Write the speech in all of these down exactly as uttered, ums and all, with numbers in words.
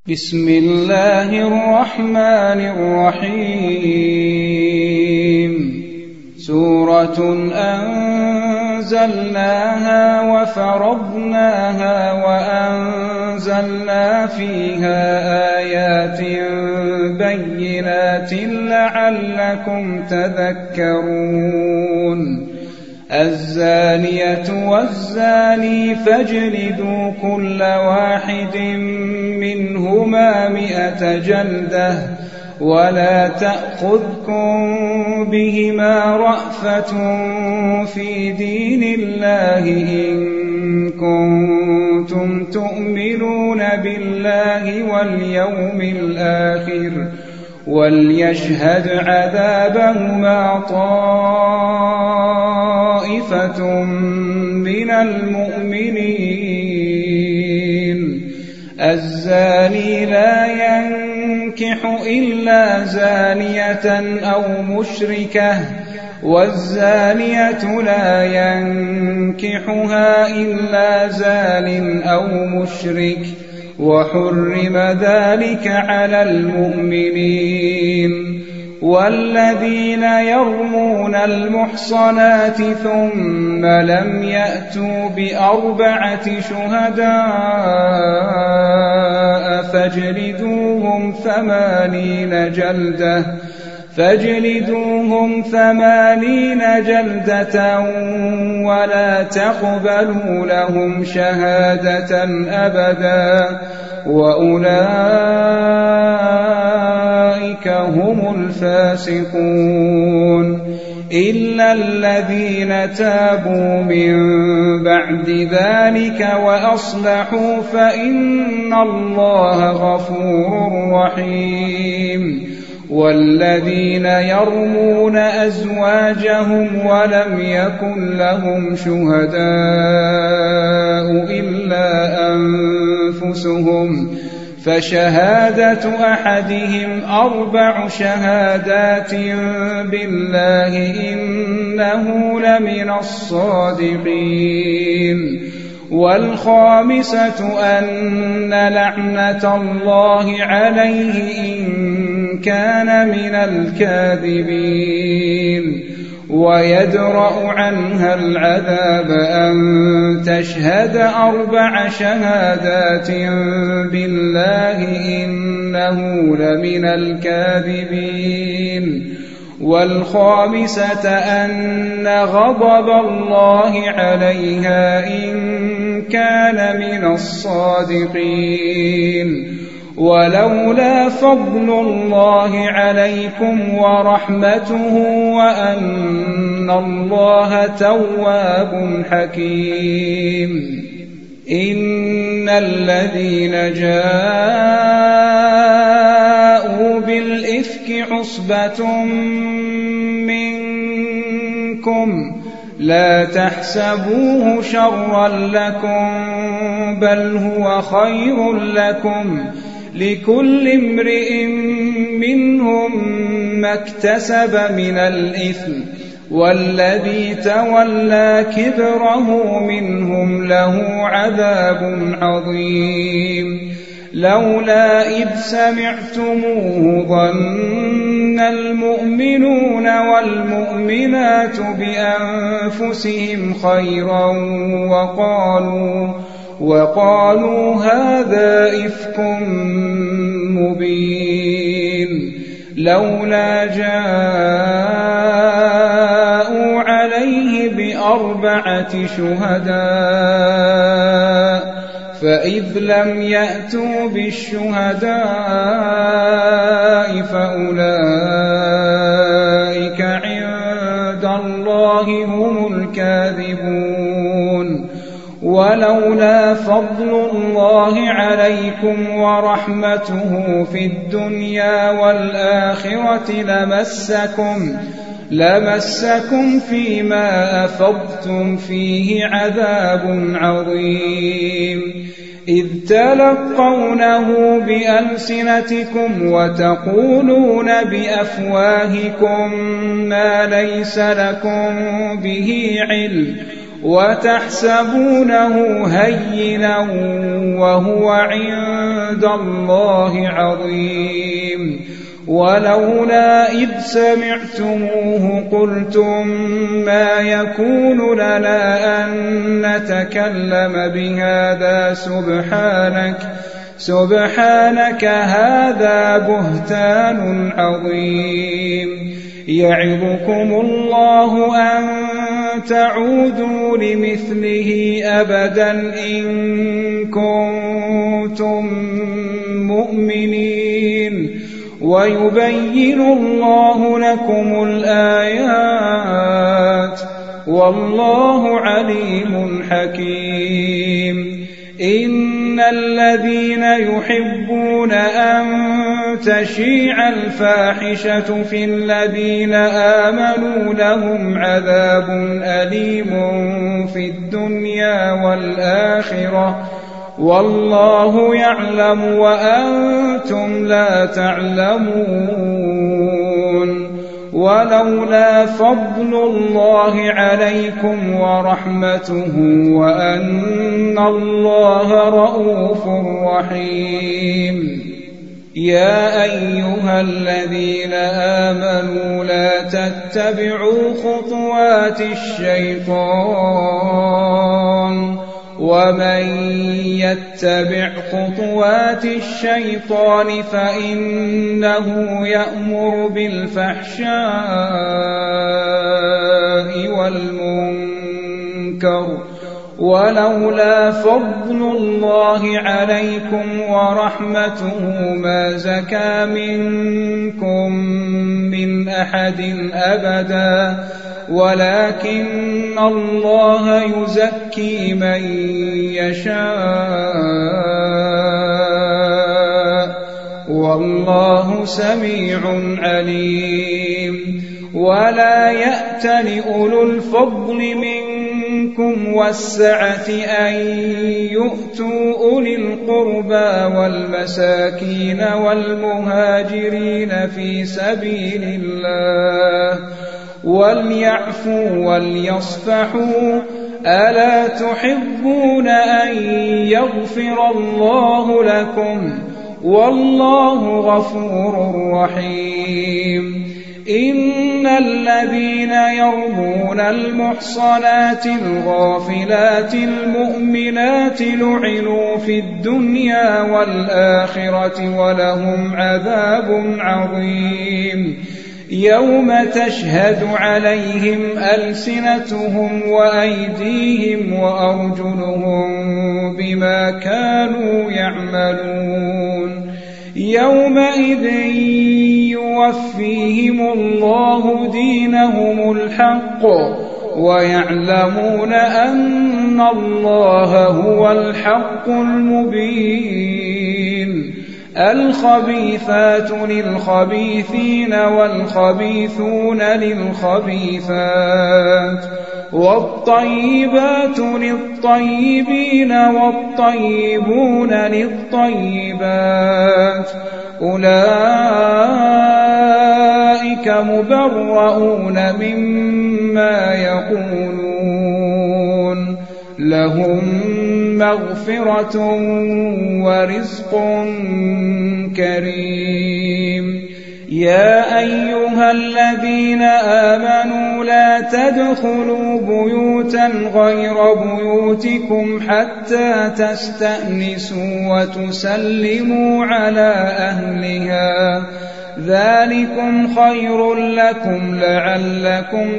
بسم الله الرحمن الرحيم سورة أنزلناها وفرضناها وأنزلنا فيها آيات بينات لعلكم تذكرون الزانية والزاني فاجلدوا كل واحد منهما مئة جلدة ولا تأخذكم بهما رأفة في دين الله إن كنتم تؤمنون بالله واليوم الآخر وليشهد عذابهما طائفة من المؤمنين الزاني لا ينكح إلا زانية أو مشركة والزانية لا ينكحها إلا زان أو مشرك وحرم ذلك على المؤمنين والذين يرمون المحصنات ثم لم يأتوا بأربعة شهداء فاجلدوهم ثمانين جلدة فاجلدوهم ثمانين جلدة ولا تقبلوا لهم شهادة أبدا وأولئك هم الفاسقون إلا الذين تابوا من بعد ذلك وأصلحوا فإن الله غفور رحيم والذين يرمون أزواجهم ولم يكن لهم شهداء إلا أنفسهم فشهادة أحدهم أربع شهادات بالله إنه لمن الصادقين والخامسة أن لعنة الله عليه إن كان من الكاذبين ويدرأ عنها العذاب أن تشهد أربع شهادات بالله إنه لمن الكاذبين والخامسة أن غضب الله عليها إن كان من الصادقين ولولا فضل الله عليكم ورحمته وأن الله تواب حكيم إن الذين جاءوا بالإفك عصبة منكم لا تحسبوه شرا لكم بل هو خير لكم لكل امرئ منهم ما اكتسب من الإثم والذي تولى كبره منهم له عذاب عظيم لولا إذ سمعتموه ظن المؤمنون والمؤمنات بأنفسهم خيرا وقالوا وقالوا هذا إفك مبين لولا جاءوا عليه بأربعة شهداء فإذ لم يأتوا بالشهداء فأولئك عند الله هم الكاذبون ولولا فضل الله عليكم ورحمته في الدنيا والآخرة لمسكم لمسكم فيما أفضتم فيه عذاب عظيم إذ تلقونه بألسنتكم وتقولون بأفواهكم ما ليس لكم به علم وتحسبونه هينا وهو عند الله عظيم ولولا إذ سمعتموه قلتم ما يكون لنا أن نتكلم بهذا سبحانك سبحانك هذا بهتان عظيم يعظكم الله أن تعودوا لمثله أبدا إن كنتم مؤمنين ويبين الله لكم الآيات والله عليم حكيم إن الذين يحبون أن تشيع الفاحشة في الذين آمنوا لهم عذاب أليم في الدنيا والآخرة والله يعلم وأنتم لا تعلمون ولولا فضل الله عليكم ورحمته وأن الله رءوف رحيم يا أيها الذين آمنوا لا تتبعوا خطوات الشيطان ومن يتبع خطوات الشيطان فإنه يأمر بالفحشاء والمنكر ولولا فضل الله عليكم ورحمته ما زكى منكم من أحد أبدا ولكن الله يزكي من يشاء والله سميع عليم ولا يأتل أولو الفضل منكم والسعة أن يؤتوا أولي القربى والمساكين والمهاجرين في سبيل الله وليعفوا وليصفحوا ألا تحبون أن يغفر الله لكم والله غفور رحيم إن الذين يرمون المحصنات الغافلات المؤمنات لعنوا في الدنيا والآخرة ولهم عذاب عظيم يوم تشهد عليهم ألسنتهم وأيديهم وأرجلهم بما كانوا يعملون يومئذ يوفيهم الله دينهم الحق ويعلمون أن الله هو الحق المبين الخبيثات للخبيثين والخبيثون للخبيثات والطيبات للطيبين والطيبون للطيبات أولئك مبرؤون مما يقولون لهم مغفرة ورزق كريم يا أيها الذين آمنوا لا تدخلوا بيوتا غير بيوتكم حتى تستأنسوا وتسلموا على أهلها ذلكم خير لكم لعلكم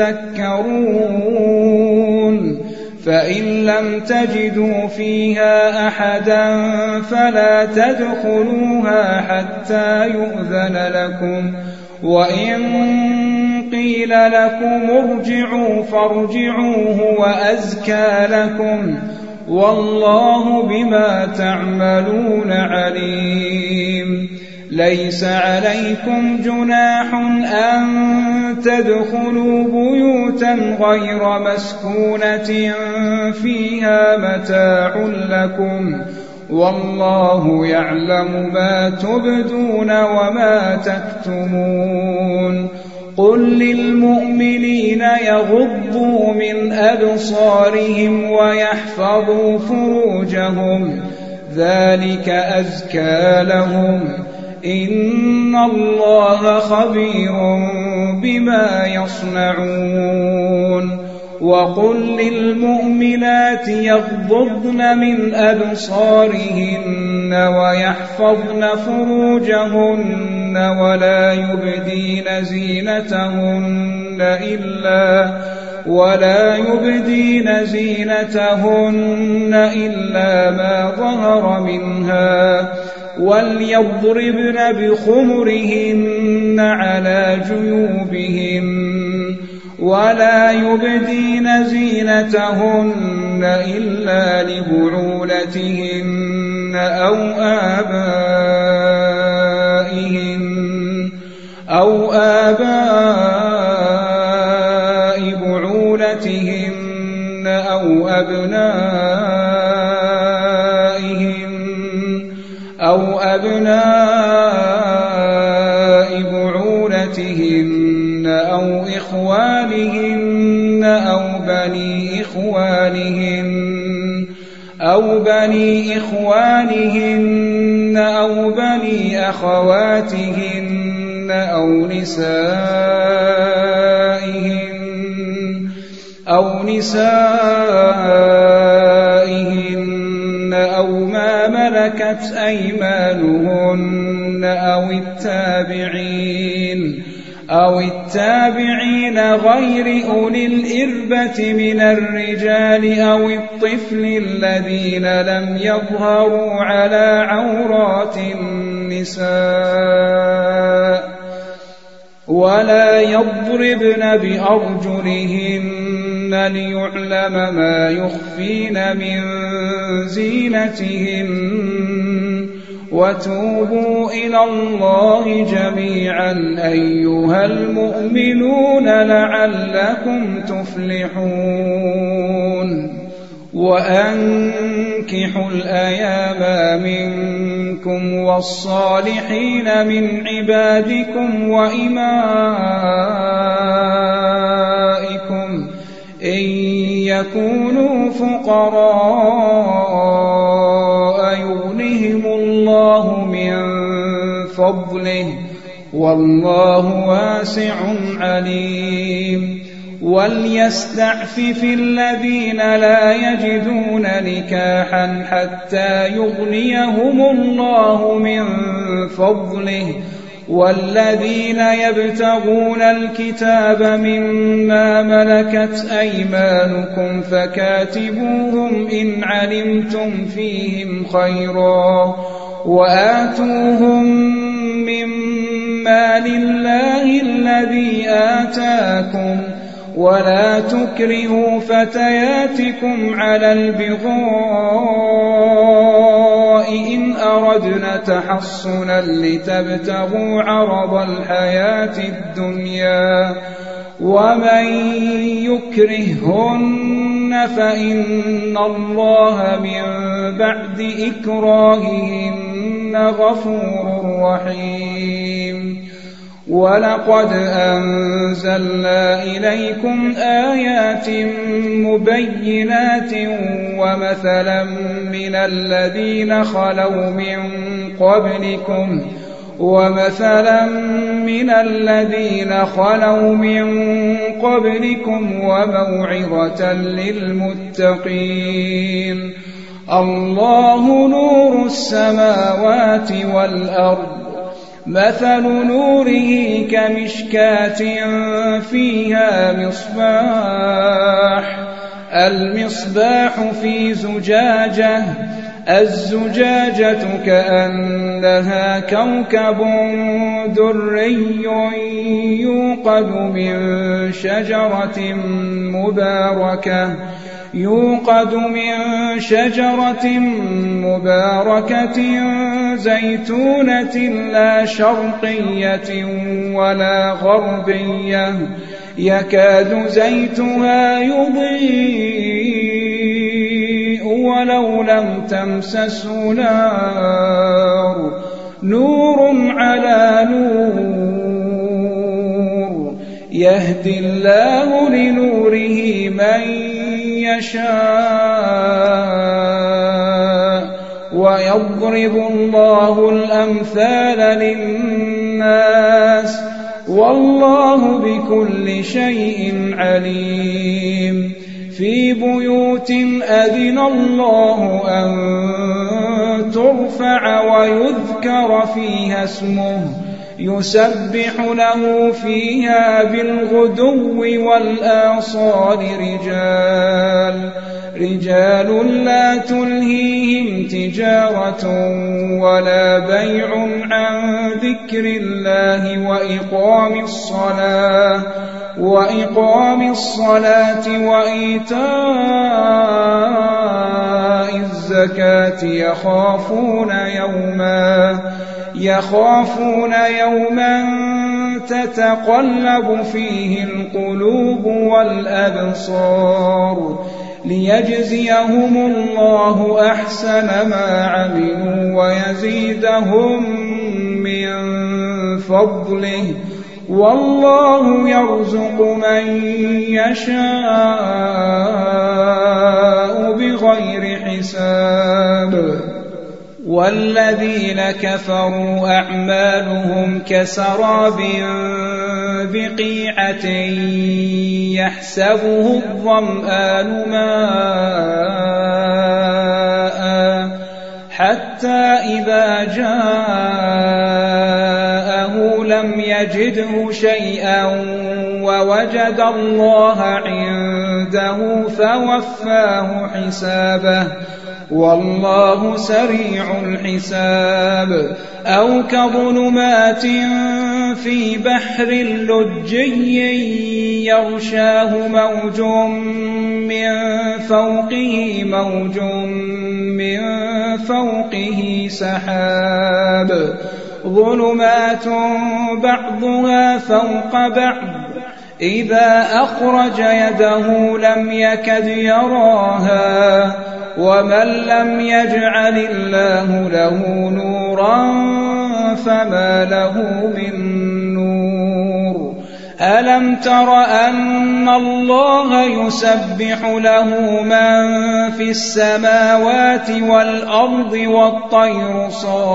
تذكرون فإن لم تجدوا فيها أحدا فلا تدخلوها حتى يؤذن لكم وإن قيل لكم ارجعوا فارجعوا هو أزكى لكم والله بما تعملون عليم ليس عليكم جناح أن تدخلوا بيوتا غير مسكونة فيها متاع لكم والله يعلم ما تبدون وما تكتمون قل للمؤمنين يغضوا من أبصارهم ويحفظوا فروجهم ذلك أزكى لهم إن الله خبير بما يصنعون وقل للمؤمنات يغضضن من أبصارهن ويحفظن فروجهن ولا يبدين زينتهن إلا ولا يبدين زينتهن إلا ما ظهر منها وليضربن بخمرهن على جيوبهن ولا يبدين زينتهن إلا لبعولتهن أو آبائهن أو آباء بعولتهن أو أبنائهن أو أبناء بعولتهن أو إخوانهن أو بني إخوانهن أو بني إخوانهن أو بني أخواتهن أو نسائهن أو نسائهن أو ما ملكت أيمانهن أو التابعين أو التابعين غير أولي الإربة من الرجال أو الطفل الذين لم يظهروا على عورات النساء ولا يضربن بأرجلهن ليعلم ما يخفين من زينتهن وتوبوا إلى الله جميعا أيها المؤمنون لعلكم تفلحون وأنكحوا الأيام منكم والصالحين من عبادكم وإمائكم إن يكونوا فقراء يغنهم الله من فضله والله واسع عليم وليستعفف الذين لا يجدون نكاحا حتى يغنيهم الله من فضله والذين يبتغون الكتاب مما ملكت أيمانكم فكاتبوهم إن علمتم فيهم خيرا وآتوهم مما لله الذي آتاكم ولا تكرهوا فتياتكم على البغاء إن أردنا تحصنا لتبتغوا عرض الحياة الدنيا ومن يكرههن فإن الله من بعد إكراههن غفور رحيم ولقد أنزلنا إليكم آيات مبينات ومثلا من الذين خلوا من قبلكم ومثلا من الذين خلوا من قبلكم وموعظة للمتقين الله نور السماوات والأرض مثل نوره كمشكاة فيها مصباح المصباح في زجاجة الزجاجة كأنها كوكب دري يوقد من شجرة مباركة يوقد من شجرة مباركة زيتونة لا شرقية ولا غربية يكاد زيتها يضيء ولو لم تمسسه نار نور على نور يهدي الله لنوره من يشاء ويضرب الله الأمثال للناس والله بكل شيء عليم في بيوت أذن الله أن ترفع ويذكر فيها اسمه يسبح له فيها بالغدو والآصال رجال رجال لا تلهيهم تجارة ولا بيع عن ذكر الله وإقام الصلاة وإقام الصلاة وإيتاء الزكاة يخافون يوما يخافون يوما تتقلب فيه القلوب والأبصار ليجزيهم الله أحسن ما عملوا ويزيدهم من فضله والله يرزق من يشاء بغير حساب والذين كفروا أعمالهم كسراب بقيعة يحسبه الظمآن ماء حتى إذا جاءه لم يجده شيئا ووجد الله عنده فوفاه حسابه والله سريع الحساب أو كظلمات في بحر لجي يغشاه موج من فوقه موج من فوقه سحاب ظلمات بعضها فوق بعض إذا أخرج يده لم يكد يراها ومن لم يجعل الله له نورا فما له من نور ألم تر أن الله يسبح له من في السماوات والأرض والطير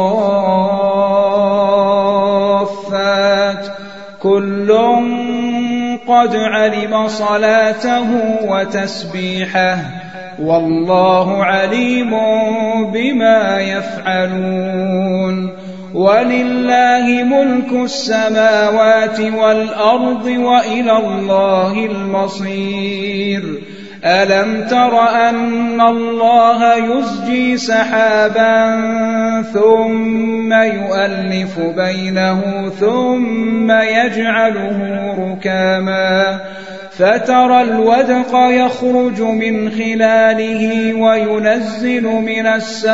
صافات كل قد علم صلاته وتسبيحه والله عليم بما يفعلون ولله ملك السماوات والأرض وإلى الله المصير ألم تر أن الله يزجي سحابا ثم يؤلف بينه ثم يجعله ركاما فترى الودق يخرج من خلاله وينزل من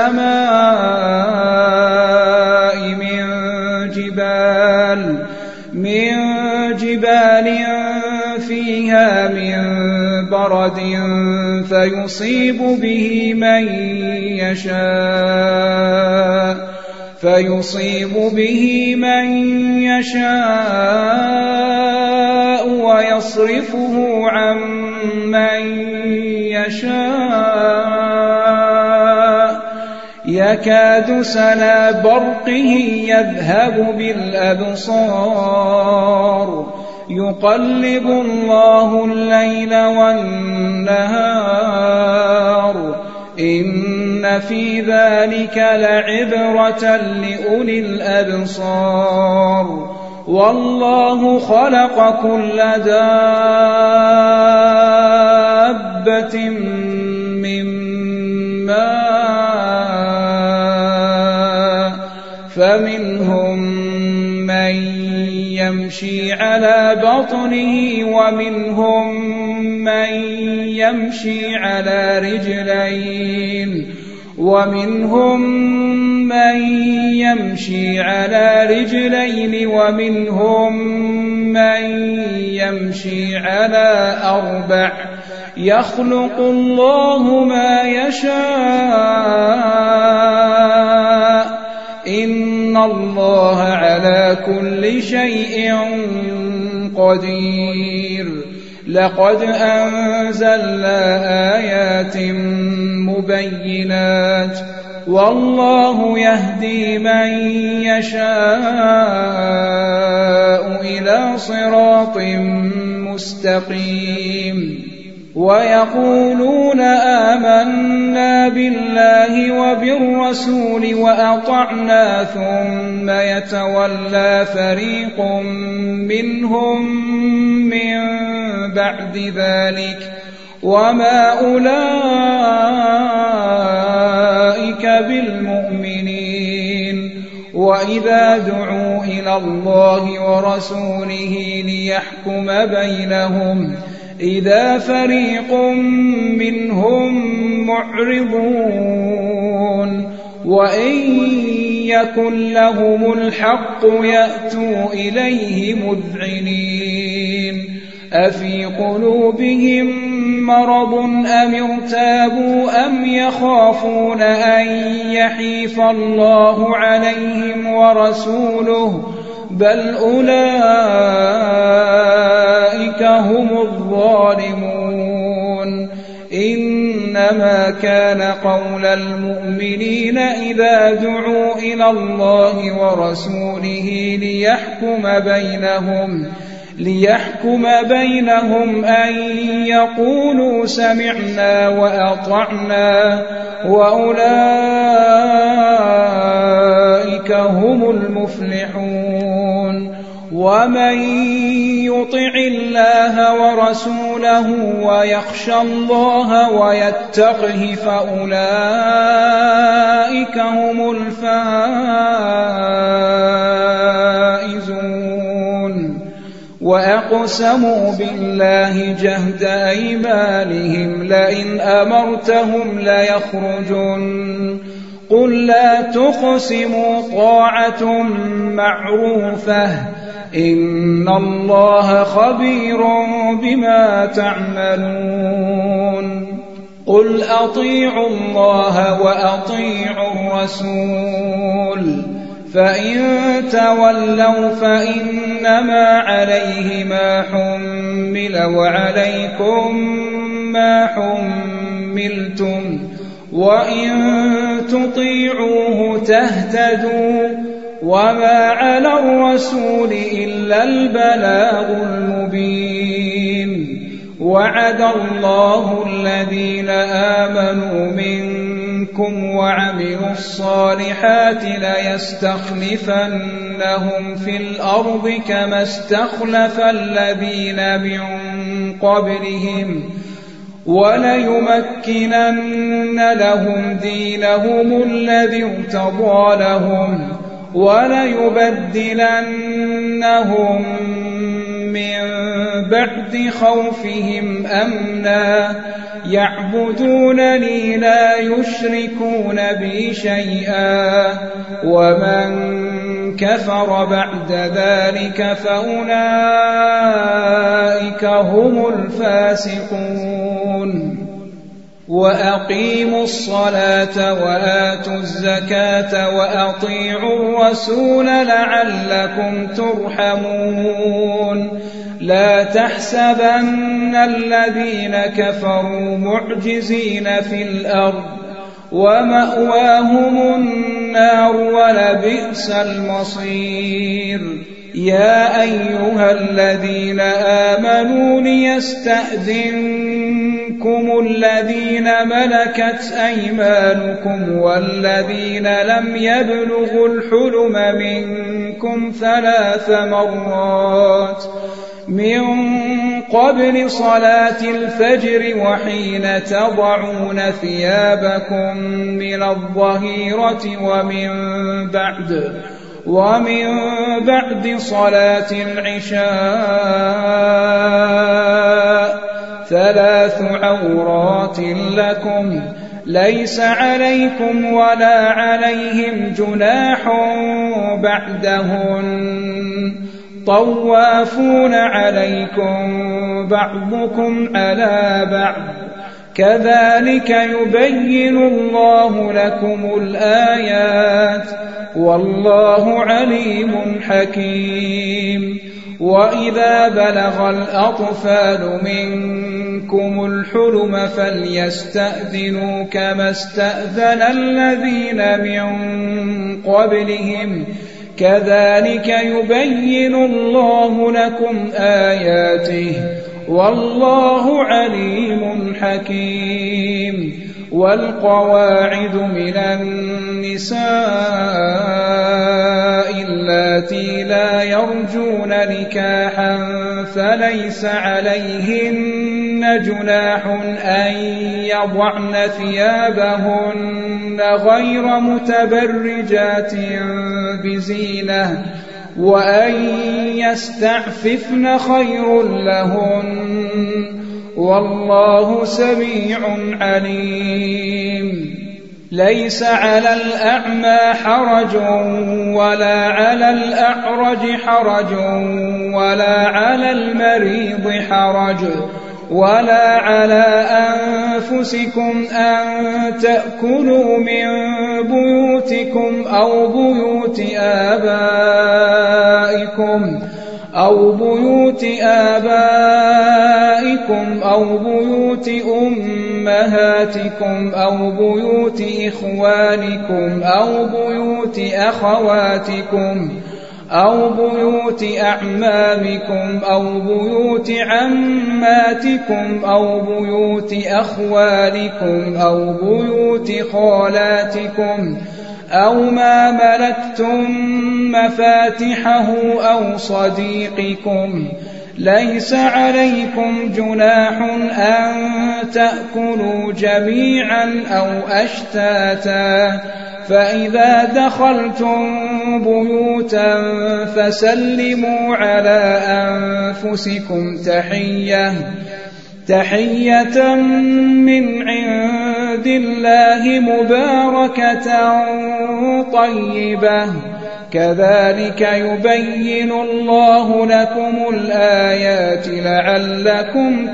السماء من جبال من جبال فيها من برد فيصيب به من يشاء فيصيب به من يشاء ويصرفه عن من يشاء يكاد سنا برقه يذهب بالأبصار يقلب الله الليل والنهار إن في ذلك لعبرة لأولي الأبصار والله خلق كل دابة من ماء فمنهم من يمشي على بطنه ومنهم من يمشي على رجلين ومنهم من يمشي على رجلين ومنهم من يمشي على أربع يخلق الله ما يشاء إن الله على كل شيء قدير لقد أنزلنا آيات مبينات والله يهدي من يشاء إلى صراط مستقيم ويقولون آمنا بالله وبالرسول وأطعنا ثم يتولى فريق منهم من بعد ذلك وما أولئك بالمؤمنين وإذا دعوا إلى الله ورسوله ليحكم بينهم إذا فريق منهم معرضون وإن يكن لهم الحق يأتوا إليه مذعنين أفي قلوبهم مرض أم ارتابوا أم يخافون أن يحيف الله عليهم ورسوله بل أولئك هم الظالمون إنما كان قول المؤمنين إذا دعوا إلى الله ورسوله ليحكم بينهم ليحكم بينهم أن يقولوا سمعنا وأطعنا وأولئك هم المفلحون ومن يطع الله ورسوله ويخشى الله ويتقه فأولئك هم الفائزون وأقسموا بالله جهد أيمانهم لئن أمرتهم ليخرجن قل لا تقسموا طاعة معروفة إن الله خبير بما تعملون قل أطيعوا الله وأطيعوا الرسول فإن تولوا فإنما عليه ما حمل وعليكم ما حملتم وإن تطيعوه تهتدوا وما على الرسول إلا البلاغ المبين وعد الله الذين آمنوا منكم وعملوا الصالحات ليستخلفنهم في الأرض كما استخلف الذين من قبلهم وليمكنن لهم دينهم الذي ارتضى لهم وليبدلنهم من بعد خوفهم أمنا يعبدونني لا يشركون بي شيئا ومن كفر بعد ذلك فأولئك هم الفاسقون وأقيموا الصلاة وآتوا الزكاة وأطيعوا الرسول لعلكم ترحمون لا تحسبن الذين كفروا معجزين في الأرض ومأواهم النار ولبئس المصير يا أيها الذين آمنوا ليستأذنكم الذين ملكت أيمانكم والذين لم يبلغوا الحلم منكم ثلاث مرات من قبل صلاة الفجر وحين تضعون ثيابكم من الظهيرة ومن بعد ومن بعد صلاة العشاء ثلاث عورات لكم ليس عليكم ولا عليهم جناح بعدهن طوافون عليكم بعضكم على بعض كذلك يبين الله لكم الآيات والله عليم حكيم. وإذا بلغ الأطفال منكم الحلم فليستأذنوا كما استأذن الذين من قبلهم كذلك يبين الله لكم آياته والله عليم حكيم. والقواعد من النساء اللاتي لا يرجون نكاحا فليس عليهن جناح أن يضعن ثيابهن غير متبرجات بزينة وأن يستعففن خير لهن والله سميع عليم. ليس على الأعمى حرج ولا على الأعرج حرج ولا على المريض حرج ولا على أنفسكم أن تأكلوا من بيوتكم أو بيوت آبائكم أو بيوت آبائكم أو بيوت أمهاتكم أو بيوت إخوانكم أو بيوت أخواتكم أو بيوت أعمامكم أو بيوت عماتكم أو بيوت أخوالكم أو بيوت خالاتكم أو ما ملكتم مفاتحه أو صديقكم. ليس عليكم جناح أن تأكلوا جميعا أو أشتاتا فإذا دخلتم بيوتا فسلموا على أنفسكم تحية تحية من عند الله مباركة طيبة كذلك يبين الله لكم الآيات لعلكم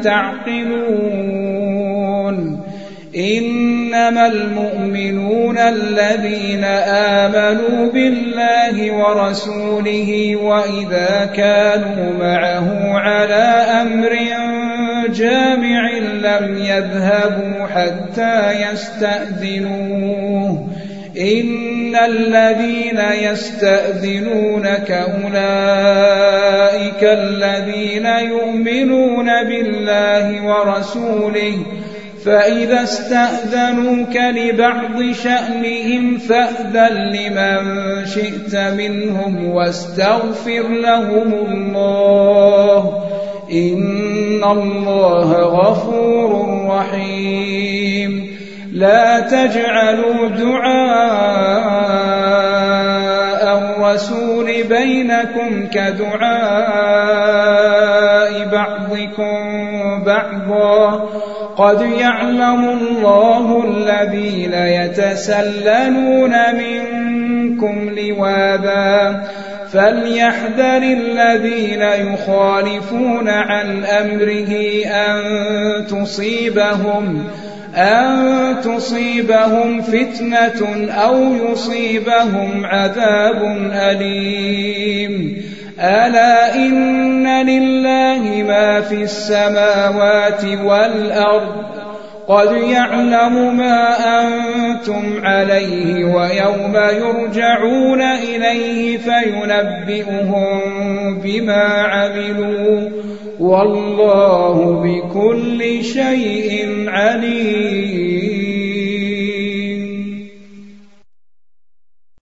تعقلون. إنما المؤمنون الذين آمنوا بالله ورسوله وإذا كانوا معه على أمر جامع لم يذهبوا حتى يستأذنوه. إن الذين يستأذنونك أولئك الذين يؤمنون بالله ورسوله فإذا استأذنوك لبعض شأنهم فأذن لمن شئت منهم واستغفر لهم الله إن الله غفور رحيم. لا تجعلوا دعاء الرسول بينكم كدعاء بعضكم بعضا قد يعلم الله الذين يتسللون منكم لواذا فليحذر الذين يخالفون عن أمره أن تصيبهم أن تصيبهم فتنة أو يصيبهم عذاب أليم. ألا إن لله ما في السماوات والأرض قد يعلم ما أنتم عليه ويوم يرجعون إليه فينبئهم بما عملوا والله بكل شيء عليم.